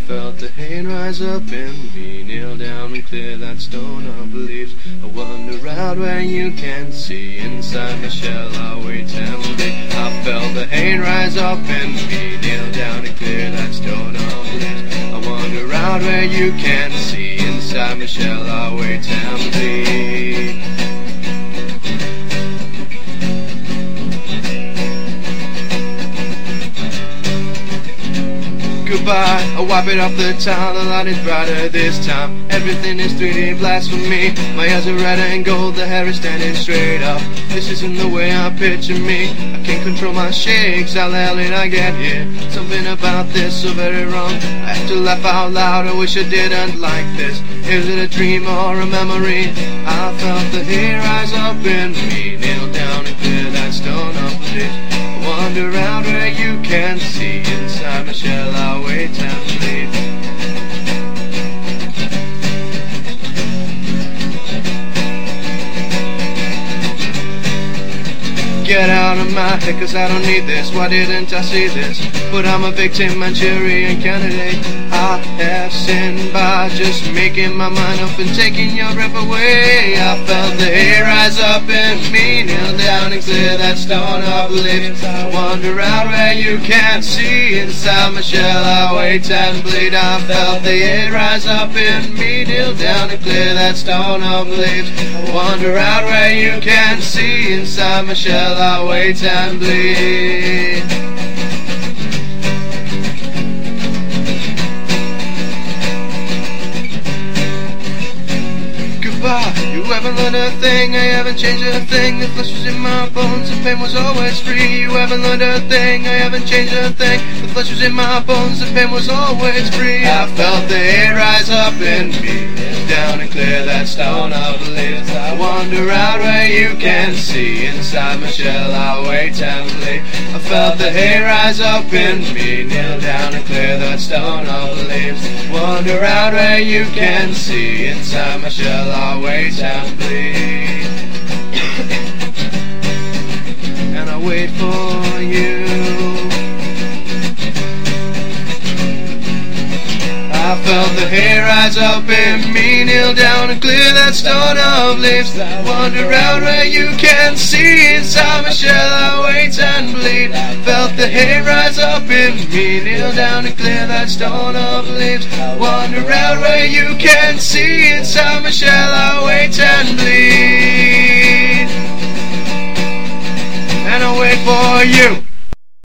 felt the hate rise up in me, kneel down and clear that stone of beliefs. I wander out where you can't see, inside my shell I wait and bleed. I felt the hate rise up in me, kneel down and clear that stone of beliefs. I wander out where you can't see, inside my shell I wait and bleed. Goodbye, I wipe it off the town, the light is brighter this time. Everything is 3D blasphemy. My eyes are red and gold, the hair is standing straight up. This isn't the way I picture me. I can't control my shakes, how the hell did I get here? Something about this so very wrong. I have to laugh out loud, I wish I didn't like this. Is it a dream or a memory? I felt the heat rise up in me, kneel down and clear that stone of belief. I wander out where you can't see, inside my shell I wait and bleed. Get out of my head, cause I don't need this. Why didn't I see this? But I'm a victim, Manchurian candidate. I have sinned by just making my mind up and taking your breath away. I felt the hair rise up in me, kneel down and clear that stone of belief. I wander out where you can't see, inside my shell I wait and bleed. I felt the hair rise up in me, kneel down and clear that stone of belief. I wander out where you can't see, inside my shell I wait and bleed. Goodbye, you haven't learned a thing, I haven't changed a thing. The flesh was in my bones, the pain was always free. You haven't learned a thing, I haven't changed a thing. The flesh was in my bones, the pain was always free. I felt the air rise up in me, down and clear that stone of belief. I wander out where you can't see, inside my shell I wait and bleed. I felt the hair rise up in me, kneel down and clear that stone of belief. Wander out where you can't see, inside my shell I wait and bleed. And I wait for you. I felt the hair rise up in me, kneel down and clear that stone of leaves. I wander out where you can't see, inside my shell I wait and bleed. I felt the hair rise up in me, kneel down and clear that stone of leaves. I wander out where you can't see, inside my shell I wait and bleed. And I wait for you.